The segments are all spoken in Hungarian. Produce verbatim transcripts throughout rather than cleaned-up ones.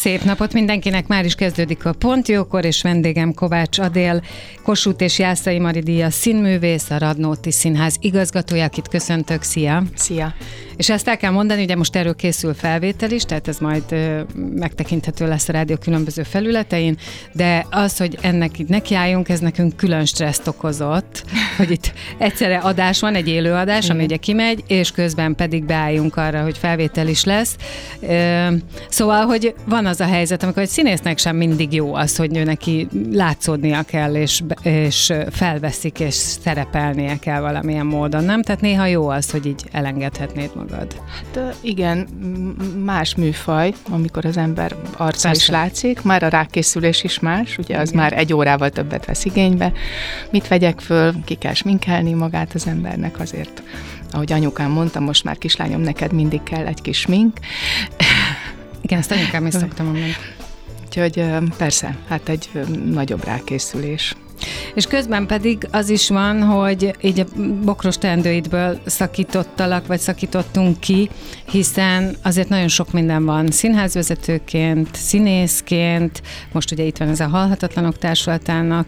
Szép napot mindenkinek, már is kezdődik a Pont Jókor, és vendégem Kovács Adél, Kossuth és Jászai Mari díjas színművész, a Radnóti Színház igazgatója, akit köszöntök, szia! Szia! És ezt el kell mondani, ugye most erről készül felvétel is, tehát ez majd ö, megtekinthető lesz a rádió különböző felületein, de az, hogy ennek így nekiálljunk, ez nekünk külön stresszt okozott, hogy itt egyszerre adás van, egy élő adás, ami ugye kimegy, és közben pedig beálljunk arra, hogy felvétel is lesz. Ö, szóval, hogy van az a helyzet, amikor egy színésznek sem mindig jó az, hogy ő neki látszódnia kell, és, és felveszik, és szerepelnie kell valamilyen módon, nem? Tehát néha jó az, hogy így elengedhetnéd magad. Hát igen, más műfaj, amikor az ember arca is látszik, már a rákészülés is más, ugye az igen. Már egy órával többet vesz igénybe. Mit vegyek föl, ki kell sminkelni magát az embernek azért. Ahogy anyukám mondta, most már kislányom, neked mindig kell egy kis smink. Igen, ezt anyukám is szoktam mondani. Úgyhogy persze, hát egy nagyobb rákészülés. És közben pedig az is van, hogy így a bokros teendőidből szakítottalak, vagy szakítottunk ki, hiszen azért nagyon sok minden van színházvezetőként, színészként, most ugye itt van ez a Halhatatlanok Társulatának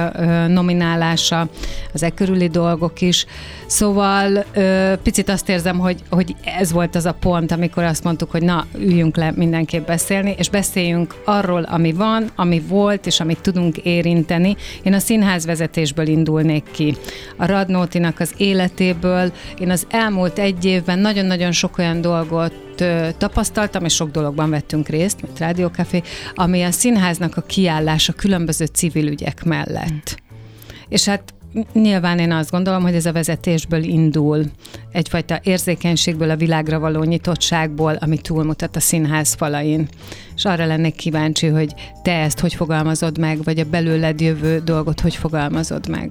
nominálása, az e körüli dolgok is. Szóval picit azt érzem, hogy, hogy ez volt az a pont, amikor azt mondtuk, hogy na, üljünk le mindenképp beszélni, és beszéljünk arról, ami van, ami volt, és amit tudunk érinteni. Én a színházvezetésből indulnék ki. A Radnótinak az életéből. Én az elmúlt egy évben nagyon-nagyon sok olyan dolgot tapasztaltam, és sok dologban vettünk részt, mint Rádiókafé, ami a színháznak a kiállása különböző civil ügyek mellett. És hát nyilván én azt gondolom, hogy ez a vezetésből indul, egyfajta érzékenységből, a világra való nyitottságból, ami túlmutat a színház falain. És arra lennék kíváncsi, hogy te ezt hogy fogalmazod meg, vagy a belőled jövő dolgot hogy fogalmazod meg.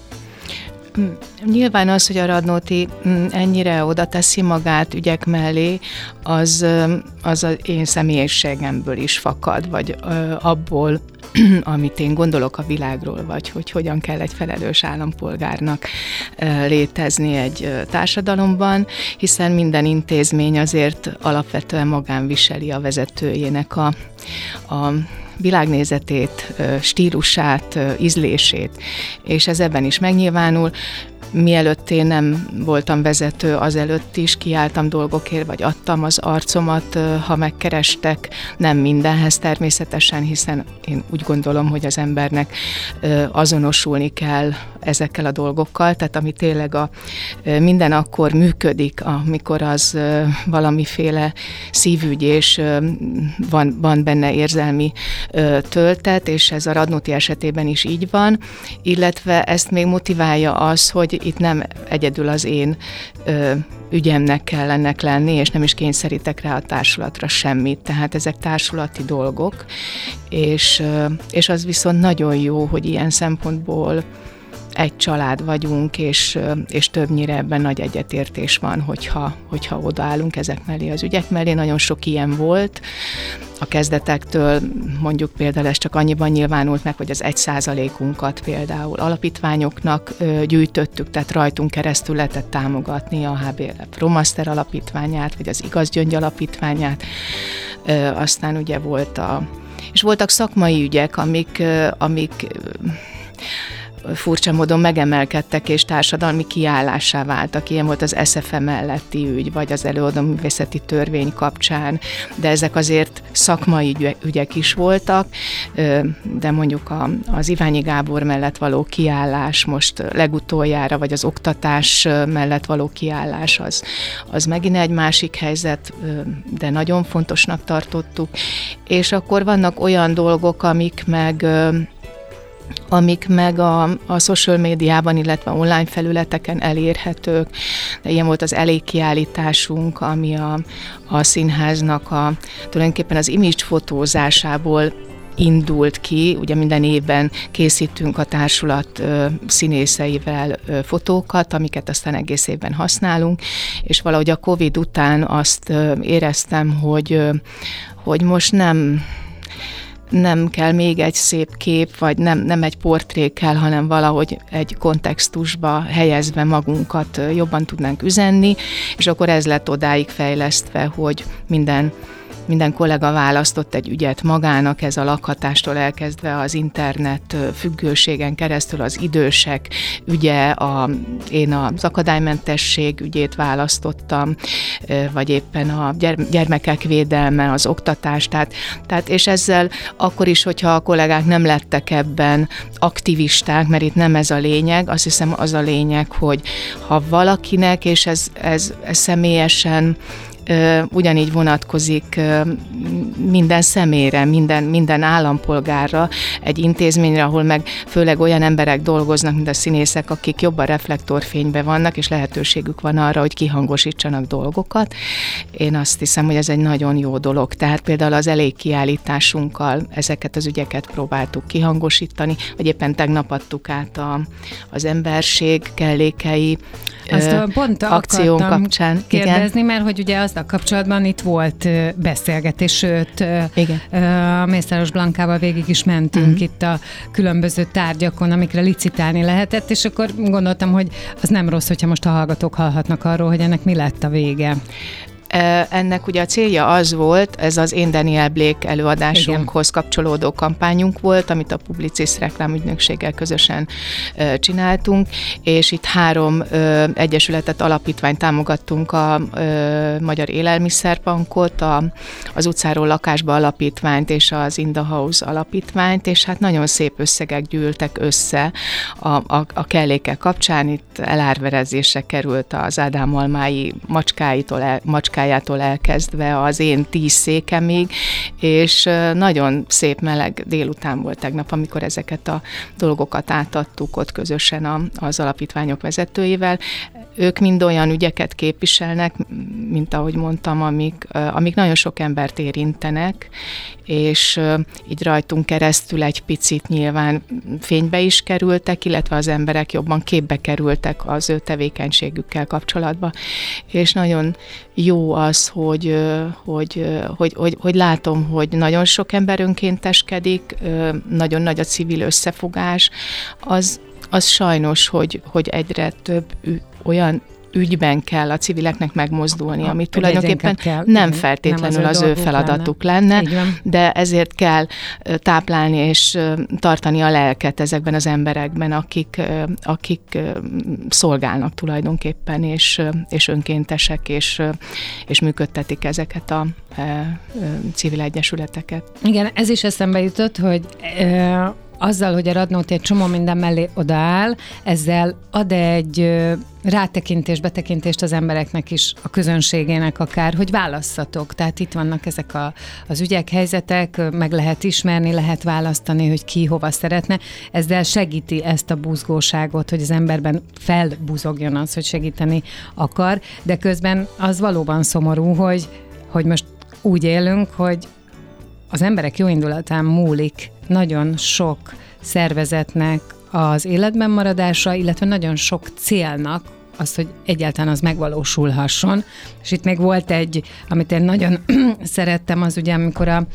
Nyilván az, hogy a Radnóti ennyire oda teszi magát ügyek mellé, az, az az én személyiségemből is fakad, vagy abból, amit én gondolok a világról, vagy hogy hogyan kell egy felelős állampolgárnak létezni egy társadalomban, hiszen minden intézmény azért alapvetően magán viseli a vezetőjének a, a világnézetét, stílusát, ízlését, és ez ebben is megnyilvánul. Mielőtt én nem voltam vezető, azelőtt is kiálltam dolgokért, vagy adtam az arcomat, ha megkerestek, nem mindenhez természetesen, hiszen én úgy gondolom, hogy az embernek azonosulni kell ezekkel a dolgokkal, tehát ami tényleg a, minden akkor működik, amikor az valamiféle szívügy, és van, van benne érzelmi töltet, és ez a Radnóti esetében is így van, illetve ezt még motiválja az, hogy itt nem egyedül az én ö, ügyemnek kell ennek lenni, és nem is kényszerítek rá a társulatra semmit. Tehát ezek társulati dolgok, és, ö, és az viszont nagyon jó, hogy ilyen szempontból egy család vagyunk, és, és többnyire ebben nagy egyetértés van, hogyha, hogyha odaállunk ezek mellé, az ügyek mellé. Nagyon sok ilyen volt. A kezdetektől mondjuk például ez csak annyiban nyilvánult meg, hogy az egy százalékunkat például alapítványoknak ö, gyűjtöttük, tehát rajtunk keresztül lehetett támogatni a há bé el ef Romaster alapítványát, vagy az Igaz Gyöngy alapítványát. Ö, aztán ugye volt a... És voltak szakmai ügyek, amik... Ö, amik ö, furcsa módon megemelkedtek és társadalmi kiállásá váltak. Ilyen volt az es ef e melletti ügy, vagy az előadóművészeti törvény kapcsán, de ezek azért szakmai ügyek is voltak, de mondjuk az Iványi Gábor mellett való kiállás most legutoljára, vagy az oktatás mellett való kiállás, az, az megint egy másik helyzet, de nagyon fontosnak tartottuk. És akkor vannak olyan dolgok, amik meg amik meg a, a social médiában, illetve online felületeken elérhetők. De ilyen volt az elégkiállításunk, ami a, a színháznak a, tulajdonképpen az image fotózásából indult ki. Ugye minden évben készítünk a társulat ö, színészeivel ö, fotókat, amiket aztán egész évben használunk, és valahogy a Covid után azt ö, éreztem, hogy, ö, hogy most nem... nem kell még egy szép kép, vagy nem, nem egy portré kell, hanem valahogy egy kontextusba helyezve magunkat jobban tudnánk üzenni, és akkor ez lett odáig fejlesztve, hogy minden minden kollega választott egy ügyet magának, ez a lakhatástól elkezdve az internet függőségen keresztül az idősek ügye, a, én az akadálymentesség ügyét választottam, vagy éppen a gyermekek védelme, az oktatás, tehát, tehát és ezzel akkor is, hogyha a kollégák nem lettek ebben aktivisták, mert itt nem ez a lényeg, azt hiszem az a lényeg, hogy ha valakinek, és ez, ez, ez személyesen ugyanígy vonatkozik minden személyre, minden, minden állampolgárra, egy intézményre, ahol meg főleg olyan emberek dolgoznak, mint a színészek, akik jobban reflektorfényben vannak, és lehetőségük van arra, hogy kihangosítsanak dolgokat. Én azt hiszem, hogy ez egy nagyon jó dolog. Tehát például az elég kiállításunkkal ezeket az ügyeket próbáltuk kihangosítani, vagy éppen tegnap adtuk át a, az emberség kellékei Azt pont akción kapcsán. Kérdezni, igen. Mert hogy ugye azzal kapcsolatban itt volt beszélgetés, sőt, igen. Mészáros Blankával végig is mentünk mm. itt a különböző tárgyakon, amikre licitálni lehetett, és akkor gondoltam, hogy az nem rossz, hogyha most a hallgatók hallhatnak arról, hogy ennek mi lett a vége. Ennek ugye a célja az volt, ez az Én Daniel Blake előadásunkhoz igen. kapcsolódó kampányunk volt, amit a Publicis reklámügynökséggel közösen uh, csináltunk, és itt három uh, egyesületet, alapítványt támogattunk, a uh, Magyar Élelmiszerbankot, a, az Utcáról Lakásba alapítványt és az In the House alapítványt, és hát nagyon szép összegek gyűltek össze a, a, a kellékek kapcsán. Itt elárverezésre került az Ádám Almái macskáitól, el, macskáitól munkájától elkezdve az én tíz székemig, és nagyon szép meleg délután volt tegnap, amikor ezeket a dolgokat átadtuk ott közösen a, az alapítványok vezetőivel. Ők mind olyan ügyeket képviselnek, mint ahogy mondtam, amik, amik nagyon sok embert érintenek, és így rajtunk keresztül egy picit nyilván fénybe is kerültek, illetve az emberek jobban képbe kerültek az ő tevékenységükkel kapcsolatban. És nagyon jó az, hogy, hogy, hogy, hogy, hogy látom, hogy nagyon sok ember önkénteskedik, nagyon nagy a civil összefogás, az, az sajnos, hogy, hogy egyre több olyan ügyben kell a civileknek megmozdulni, ha, ami tulajdonképpen kell, nem feltétlenül nem az, az ő feladatuk lenne, lenne de ezért kell táplálni és tartani a lelket ezekben az emberekben, akik, akik szolgálnak tulajdonképpen, és, és önkéntesek, és, és működtetik ezeket a e, civil egyesületeket. Igen, ez is eszembe jutott, hogy e, azzal, hogy a Radnóti egy csomó minden mellé odaáll, ezzel ad egy rátekintést, betekintést az embereknek is, a közönségének akár, hogy válasszatok. Tehát itt vannak ezek a, az ügyek, helyzetek, meg lehet ismerni, lehet választani, hogy ki hova szeretne. Ezzel segíti ezt a buzgóságot, hogy az emberben felbuzogjon az, hogy segíteni akar, de közben az valóban szomorú, hogy, hogy most úgy élünk, hogy az emberek jó indulatán múlik nagyon sok szervezetnek az életben maradása, illetve nagyon sok célnak az, hogy egyáltalán az megvalósulhasson. És itt még volt egy, amit én nagyon szerettem, az ugye, amikor a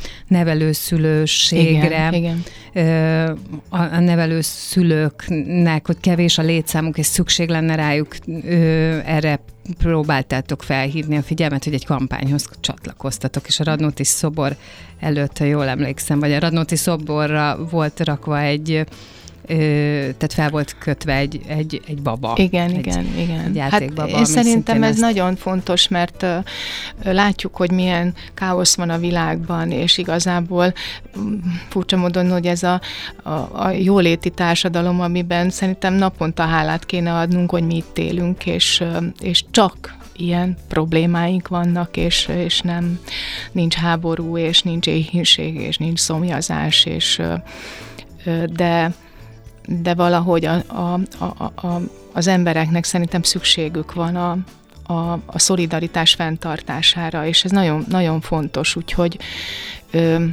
nevelőszülőségre, igen, igen. a nevelőszülőknek, hogy kevés a létszámuk, és szükség lenne rájuk, erre próbáltátok felhívni a figyelmet, hogy egy kampányhoz csatlakoztatok, és a Radnóti szobor előtt, ha jól emlékszem, vagy a Radnóti szoborra volt rakva egy, ö, tehát fel volt kötve egy, egy, egy baba. Igen, egy, igen, igen. Egy játékbaba. Hát én szerintem ez ezt... nagyon fontos, mert ö, látjuk, hogy milyen káosz van a világban, és igazából furcsa módon, hogy ez a, a, a jóléti társadalom, amiben szerintem naponta hálát kéne adnunk, hogy mi itt élünk, és, és csak ilyen problémáink vannak, és, és nem, nincs háború, és nincs éhínség, és nincs szomjazás, és, de, de valahogy a, a, a, a, az embereknek szerintem szükségük van a, a, a szolidaritás fenntartására, és ez nagyon, nagyon fontos, úgyhogy ö,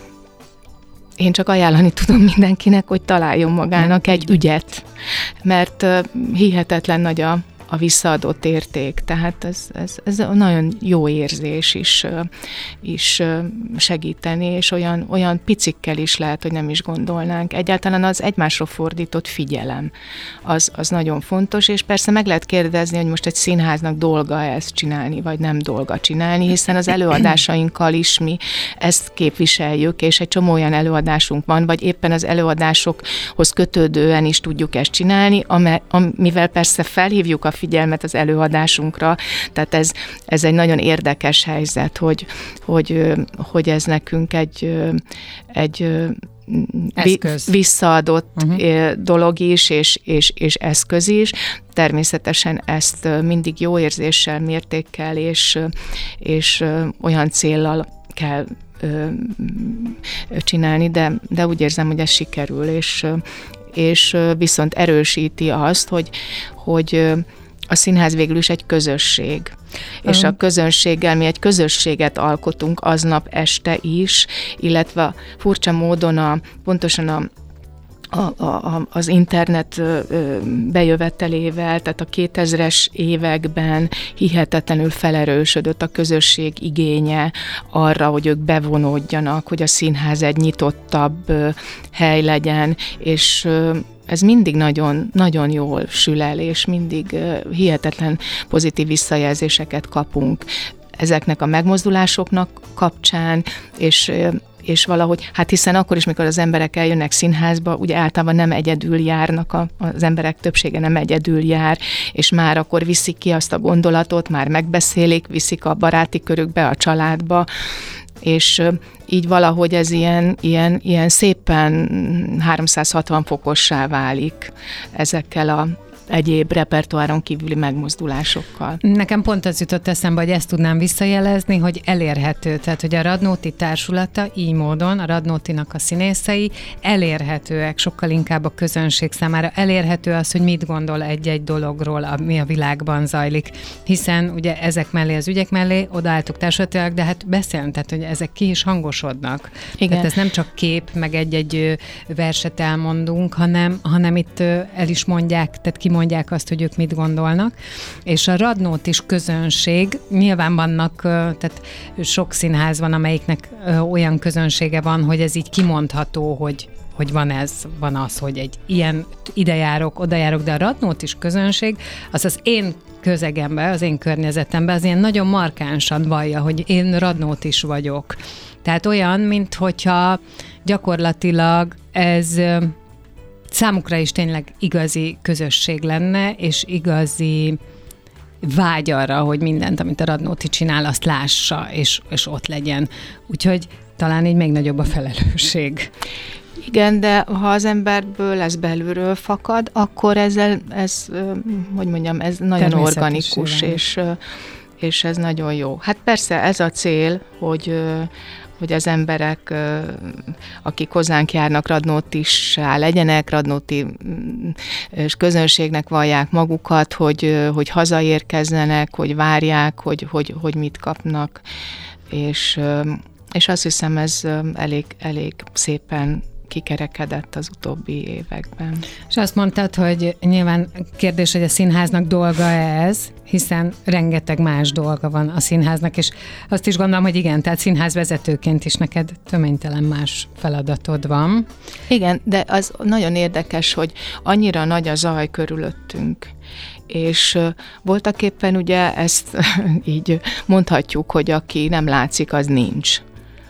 én csak ajánlani tudom mindenkinek, hogy találjon magának egy ügyet, mert uh, hihetetlen nagy a a visszaadott érték. Tehát ez, ez, ez nagyon jó érzés is, is segíteni, és olyan, olyan picikkel is lehet, hogy nem is gondolnánk. Egyáltalán az egymásra fordított figyelem, az, az nagyon fontos, és persze meg lehet kérdezni, hogy most egy színháznak dolga ezt csinálni, vagy nem dolga csinálni, hiszen az előadásainkkal is mi ezt képviseljük, és egy csomó olyan előadásunk van, vagy éppen az előadásokhoz kötődően is tudjuk ezt csinálni, amivel persze felhívjuk a figyelmet az előadásunkra, tehát ez, ez egy nagyon érdekes helyzet, hogy, hogy, hogy ez nekünk egy, egy eszköz. Visszaadott uh-huh. dolog is, és, és, és eszköz is. Természetesen ezt mindig jó érzéssel, mértékkel, és, és olyan céllal kell csinálni, de, de úgy érzem, hogy ez sikerül, és, és viszont erősíti azt, hogy, hogy a színház végül is egy közösség. Uh-huh. És a közönséggel mi egy közösséget alkotunk aznap este is, illetve furcsa módon a, pontosan a A, a, az internet bejövetelével, tehát a kétezres években hihetetlenül felerősödött a közösség igénye arra, hogy ők bevonódjanak, hogy a színház egy nyitottabb hely legyen, és ez mindig nagyon, nagyon jól sül el, és mindig hihetetlen pozitív visszajelzéseket kapunk ezeknek a megmozdulásoknak kapcsán, és és valahogy, hát hiszen akkor is, mikor az emberek eljönnek színházba, ugye általában nem egyedül járnak, a, az emberek többsége nem egyedül jár, és már akkor viszik ki azt a gondolatot, már megbeszélik, viszik a baráti körükbe, a családba, és így valahogy ez ilyen, ilyen, ilyen szépen háromszázhatvan fokossá válik ezekkel a egyéb repertoáron kívüli megmozdulásokkal. Nekem pont az jutott eszembe, hogy ezt tudnám visszajelezni, hogy elérhető. Tehát, hogy a Radnóti társulata így módon, a Radnótinak a színészei elérhetőek, sokkal inkább a közönség számára elérhető az, hogy mit gondol egy-egy dologról, ami a világban zajlik. Hiszen ugye ezek mellé, az ügyek mellé odaálltuk társulatilag, de hát beszélni, tehát, hogy ezek ki is hangosodnak. Igen. Tehát ez nem csak kép, meg egy-egy verset elmondunk, hanem, hanem itt el is mondják, tehát ki mondják azt, hogy ők mit gondolnak, és a Radnótis közönség, nyilván vannak, tehát sok színház van, amelyiknek olyan közönsége van, hogy ez így kimondható, hogy hogy van ez, van az, hogy egy ilyen ide járok, oda járok, de a Radnótis közönség, az az én közegemben, az én környezetemben, az ilyen nagyon markánsan vallja, hogy én Radnótis vagyok. Tehát olyan, mint hogyha gyakorlatilag ez számukra is tényleg igazi közösség lenne, és igazi vágy arra, hogy mindent, amit a Radnóti csinál, azt lássa, és, és ott legyen. Úgyhogy talán így még nagyobb a felelősség. Igen, de ha az emberből ez belülről fakad, akkor ezzel, ez, hogy mondjam, ez nagyon organikus, és, és ez nagyon jó. Hát persze ez a cél, hogy hogy az emberek, akik hozzánk járnak, Radnótissá legyenek, Radnóti közönségnek vallják magukat, hogy, hogy hazaérkezzenek, hogy várják, hogy, hogy, hogy mit kapnak, és, és azt hiszem, ez elég, elég szépen kikerekedett az utóbbi években. És azt mondtad, hogy nyilván kérdés, hogy a színháznak dolga ez, hiszen rengeteg más dolga van a színháznak, és azt is gondolom, hogy igen, tehát színházvezetőként is neked töménytelen más feladatod van. Igen, de az nagyon érdekes, hogy annyira nagy a zaj körülöttünk, és voltaképpen ugye ezt így mondhatjuk, hogy aki nem látszik, az nincs.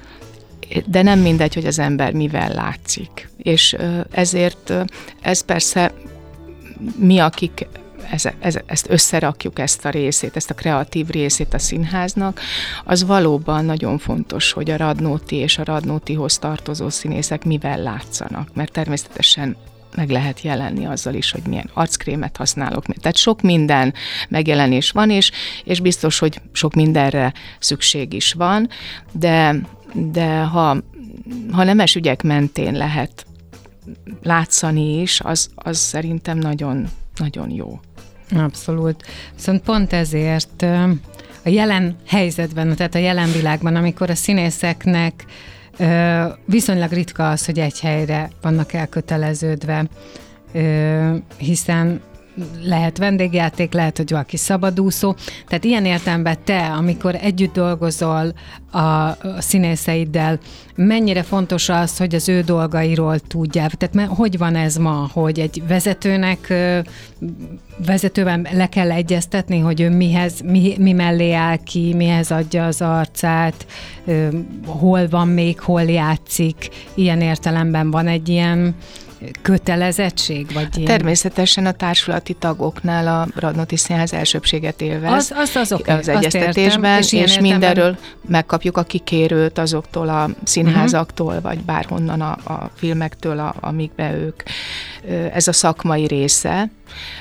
De nem mindegy, hogy az ember mivel látszik. És ezért ez persze mi, akik ez, ez, ezt összerakjuk, ezt a részét, ezt a kreatív részét a színháznak, az valóban nagyon fontos, hogy a Radnóti és a Radnótihoz tartozó színészek mivel látszanak, mert természetesen meg lehet jelenni azzal is, hogy milyen arckrémet használok. Tehát sok minden megjelenés van, és, és biztos, hogy sok mindenre szükség is van, de, de ha, ha nemes ügyek mentén lehet látszani is, az, az szerintem nagyon, nagyon jó. Abszolút. Viszont pont ezért a jelen helyzetben, tehát a jelen világban, amikor a színészeknek viszonylag ritka az, hogy egy helyre vannak elköteleződve, hiszen lehet vendégjáték, lehet, hogy valaki szabadúszó. Tehát ilyen értelemben te, amikor együtt dolgozol a, a színészeiddel, mennyire fontos az, hogy az ő dolgairól tudjál? Tehát hogy van ez ma, hogy egy vezetőnek vezetővel le kell egyeztetni, hogy ő mihez, mi, mi mellé áll ki, mihez adja az arcát, hol van még, hol játszik. Ilyen értelemben van egy ilyen kötelezettség? Vagy ilyen? Természetesen a társulati tagoknál a Radnóti Színház elsőbbséget élvez az, az, az, okay, az egyeztetésben, és, és mindenről megkapjuk a kikérőt azoktól a színházaktól, uh-huh. vagy bárhonnan a, a filmektől, a, amikbe ők. Ez a szakmai része.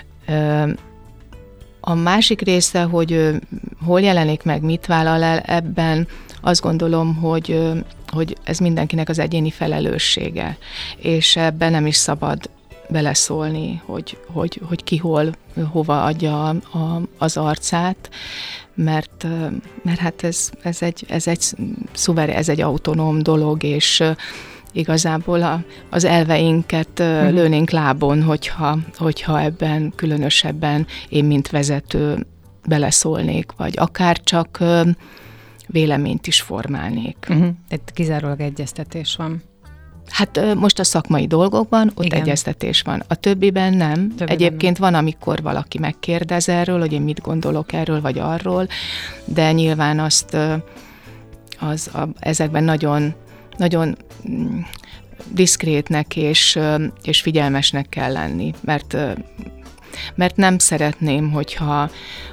A másik része, hogy hol jelenik meg, mit vállal el, ebben azt gondolom, hogy, hogy ez mindenkinek az egyéni felelőssége, és ebben nem is szabad beleszólni, hogy, hogy, hogy ki hol, hova adja a, a, az arcát, mert, mert hát ez, ez, egy, ez, egy szuver, ez egy autonóm dolog, és igazából a, az elveinket uh-huh. lőnénk lábon, hogyha, hogyha ebben különösebben én, mint vezető beleszólnék, vagy akár csak véleményt is formálnék. Uh-huh. Tehát kizárólag egyeztetés van. Hát most a szakmai dolgokban ott Igen. egyeztetés van. A többiben nem. Többiben Egyébként nem. Van, amikor valaki megkérdez erről, hogy én mit gondolok erről, vagy arról, de nyilván azt az, a, ezekben nagyon, nagyon diszkrétnek és, és figyelmesnek kell lenni, mert, mert nem szeretném, hogyha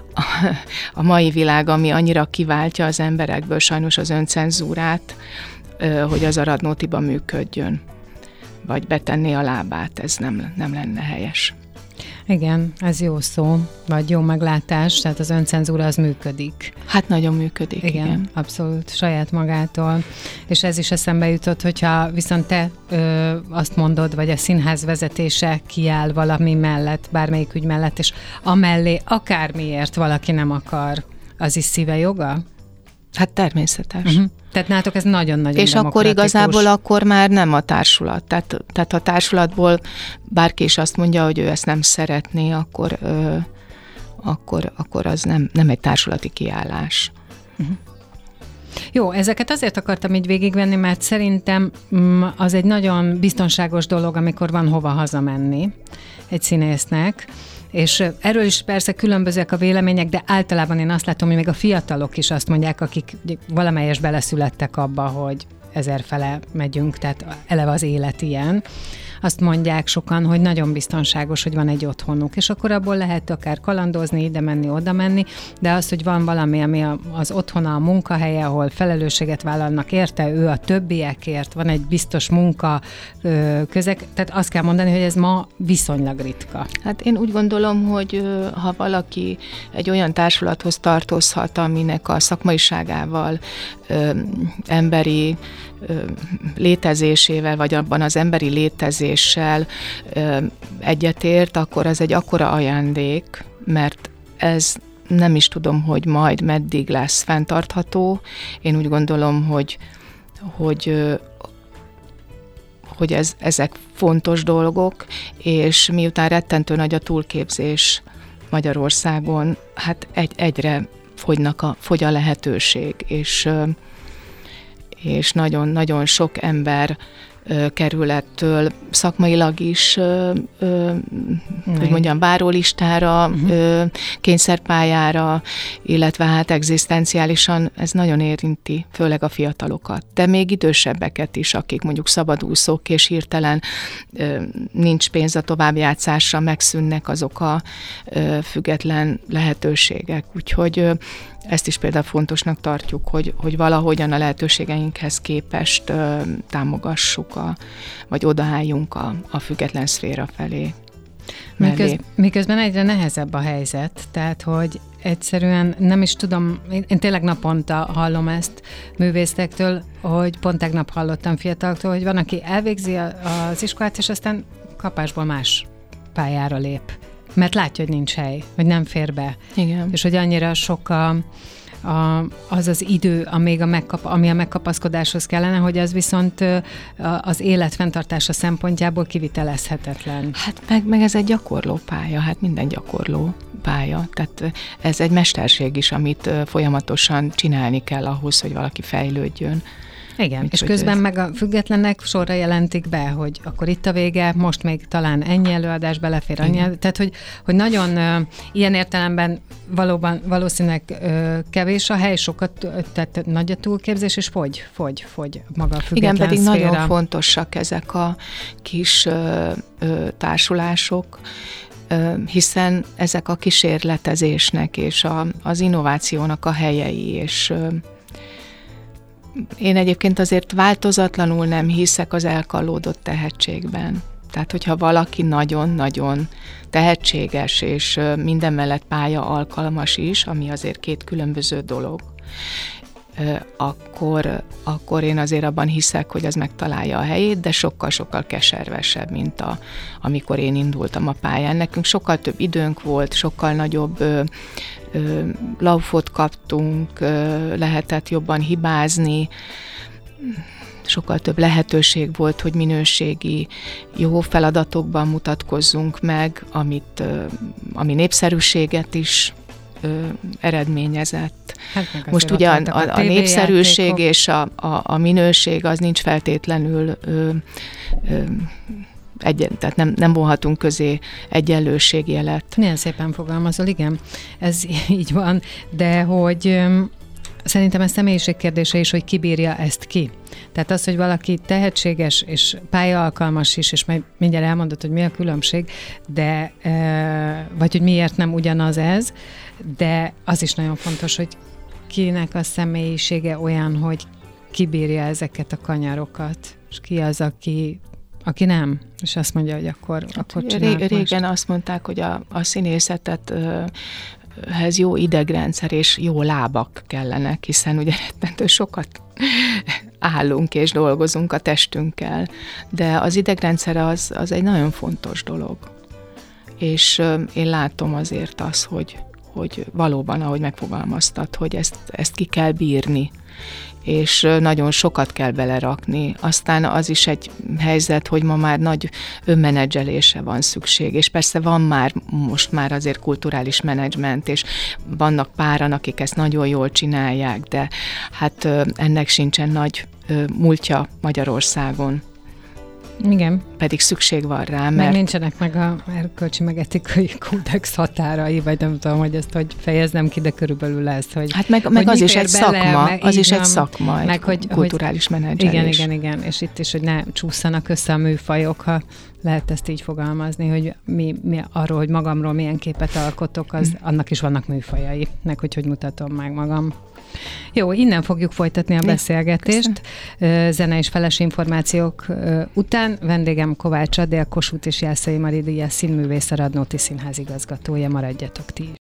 a mai világ, ami annyira kiváltja az emberekből sajnos az öncenzúrát, hogy az a Radnótiban működjön, vagy betenné a lábát, ez nem, nem lenne helyes. Igen, ez jó szó, vagy jó meglátás, tehát az öncenzúra az működik. Hát nagyon működik, igen. igen. Abszolút, saját magától. És ez is eszembe jutott, hogyha viszont te ö, azt mondod, vagy a színház vezetése kiáll valami mellett, bármelyik ügy mellett, és amellé akármiért valaki nem akar, az is szíve joga? Hát természetes. Uh-huh. Tehát nálatok ez nagyon-nagyon És akkor igazából akkor már nem a társulat. Tehát, tehát ha a társulatból bárki is azt mondja, hogy ő ezt nem szeretné, akkor, ö, akkor, akkor az nem, nem egy társulati kiállás. Uh-huh. Jó, ezeket azért akartam így végigvenni, mert szerintem az egy nagyon biztonságos dolog, amikor van hova hazamenni egy színésznek, és erről is persze különbözőek a vélemények, de általában én azt látom, hogy még a fiatalok is azt mondják, akik valamelyes beleszülettek abba, hogy ezerfele megyünk, tehát eleve az élet ilyen. Azt mondják sokan, hogy nagyon biztonságos, hogy van egy otthonuk, és akkor abból lehet akár kalandozni, ide menni, oda menni, de az, hogy van valami, ami az otthona, a munkahelye, ahol felelősséget vállalnak érte, ő a többiekért, van egy biztos munka közeg, tehát azt kell mondani, hogy ez ma viszonylag ritka. Hát én úgy gondolom, hogy ha valaki egy olyan társulathoz tartozhat, aminek a szakmaiságával, emberi létezésével, vagy abban az emberi létezéssel egyetért, akkor ez egy akkora ajándék, mert ez nem is tudom, hogy majd meddig lesz fenntartható. Én úgy gondolom, hogy, hogy, hogy ez, ezek fontos dolgok, és miután rettentő nagy a túlképzés Magyarországon, hát egy, egyre fogynak a, fogy a lehetőség, és és nagyon-nagyon sok ember ö, kerül ettől szakmailag is, ö, ö, hogy mondjam, várólistára, uh-huh. ö, kényszerpályára, illetve hát egzisztenciálisan ez nagyon érinti, főleg a fiatalokat, de még idősebbeket is, akik mondjuk szabadúszók, és hirtelen ö, nincs pénz a továbbjátszásra, megszűnnek azok a ö, független lehetőségek, úgyhogy ö, ezt is például fontosnak tartjuk, hogy, hogy valahogyan a lehetőségeinkhez képest ö, támogassuk, a, vagy odaálljunk a, a független szféra felé. Miköz, miközben egyre nehezebb a helyzet, tehát hogy egyszerűen nem is tudom, én, én tényleg naponta hallom ezt művészektől, hogy pont tegnap hallottam fiataloktól, hogy van, aki elvégzi a, az iskolát, és aztán kapásból más pályára lép. Mert látja, hogy nincs hely, hogy nem fér be. Igen. És hogy annyira sok a, a, az az idő, amíg a megkap, ami a megkapaszkodáshoz kellene, hogy az viszont az élet fenntartása szempontjából kivitelezhetetlen. Hát meg, meg ez egy gyakorló pálya, hát minden gyakorló pálya. Tehát ez egy mesterség is, amit folyamatosan csinálni kell ahhoz, hogy valaki fejlődjön. Igen, Mit, és közben ez... meg a függetlenek sorra jelentik be, hogy akkor itt a vége, most még talán ennyi előadás belefér, annyi, elő, tehát hogy, hogy nagyon uh, ilyen értelemben valóban valószínűleg uh, kevés a hely, sokat, tehát nagy a túlképzés, és fogy, fogy, fogy maga a független Igen, pedig szféra. nagyon fontosak ezek a kis uh, uh, társulások, hiszen ezek a kísérletezésnek és a, az innovációnak a helyei, és én egyébként azért változatlanul nem hiszek az elkallódott tehetségben. Tehát, hogyha valaki nagyon-nagyon tehetséges, és minden mellett pálya alkalmas is, ami azért két különböző dolog, akkor, akkor én azért abban hiszek, hogy az megtalálja a helyét, de sokkal-sokkal keservesebb, mint a, amikor én indultam a pályán. Nekünk sokkal több időnk volt, sokkal nagyobb ö, ö, laufot kaptunk, ö, lehetett jobban hibázni, sokkal több lehetőség volt, hogy minőségi, jó feladatokban mutatkozzunk meg, amit, ö, ami népszerűséget is ö, eredményezett. Hát most ugye a, a, a népszerűség játékok. És a, a, a minőség az nincs feltétlenül ö, ö, egyen, tehát nem, nem vonhatunk közé egyenlőségjelet. Milyen szépen fogalmazol, igen, ez így van, de hogy ö, szerintem ez személyiség kérdése is, hogy ki bírja ezt ki. Tehát az, hogy valaki tehetséges és pályaalkalmas is, és majd mindjárt elmondod, hogy mi a különbség, de vagy hogy miért nem ugyanaz ez, de az is nagyon fontos, hogy kinek a személyisége olyan, hogy kibírja ezeket a kanyarokat, és ki az, aki, aki nem, és azt mondja, hogy akkor, hát, akkor csinálok Régen most. Azt mondták, hogy a, a színészetet ehhez jó idegrendszer és jó lábak kellenek, hiszen ugye rettentő sokat állunk és dolgozunk a testünkkel, de az idegrendszer az, az egy nagyon fontos dolog. És én látom azért azt, hogy, hogy valóban, ahogy megfogalmaztad, hogy ezt, ezt ki kell bírni, és nagyon sokat kell belerakni. Aztán az is egy helyzet, hogy ma már nagy önmenedzselésre van szükség, és persze van már most már azért kulturális menedzsment, és vannak páran, akik ezt nagyon jól csinálják, de hát ennek sincsen nagy múltja Magyarországon. Igen. Pedig szükség van rá, mert... Meg nincsenek meg a erkölcsi, meg etikai kódex határai, vagy nem tudom, hogy ezt hogy fejeznem ki, de körülbelül lesz, hogy... Hát meg, hogy meg az is egy bele, szakma, meg, az is egy szakma, meg, egy hogy, kulturális hogy, menedzselés. Igen, igen, igen, és itt is, hogy ne csúszanak össze a műfajok, ha lehet ezt így fogalmazni, hogy mi, mi arról, hogy magamról milyen képet alkotok, az, hmm. annak is vannak műfajai, meg hogy hogy mutatom meg magam. Jó, innen fogjuk folytatni a beszélgetést. Köszönöm. Zene és feles információk után vendégem Kovács Adél, Kossuth és Jászai Mari díjas színművész, a Radnóti Színház igazgatója. Maradjatok ti is.